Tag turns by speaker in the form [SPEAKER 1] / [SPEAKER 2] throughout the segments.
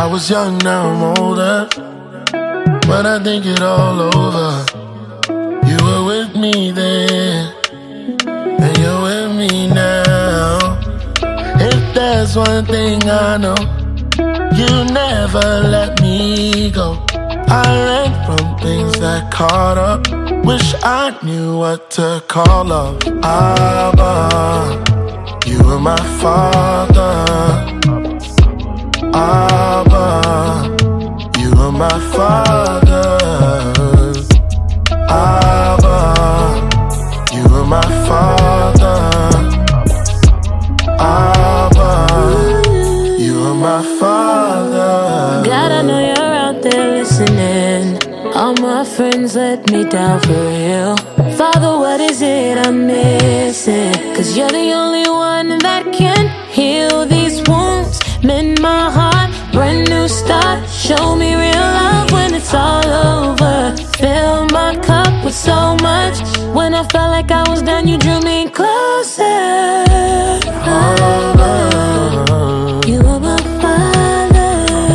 [SPEAKER 1] I was young, now I'm older, but I think it all over. You were with me then, and you're with me now. If there's one thing I know, you never let me go. I ran from things that caught up. Wish I knew what to call love. Abba, you were my father. Abba, you were my father. Abba, you were my father. Abba, you were my father.
[SPEAKER 2] God, I know you're out there listening. All my friends let me down for real. Father, what is it I'm missing? 'Cause you're the only one that can heal these wounds, mend my heart, brand new start. Show me real love when it's all over. Fill my cup with so much. When I felt like I was done, you drew me closer. You were my father.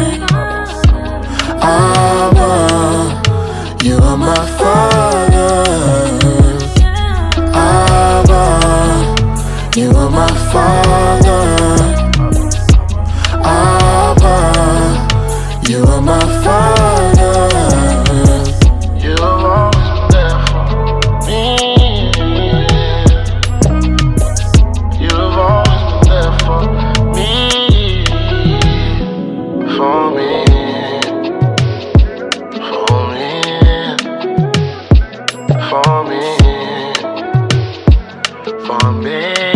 [SPEAKER 1] Abba, you are my father. Abba, you are my father. Abba, you are my father. You have always been there for me. You have always been there for me. For me. For me, for me.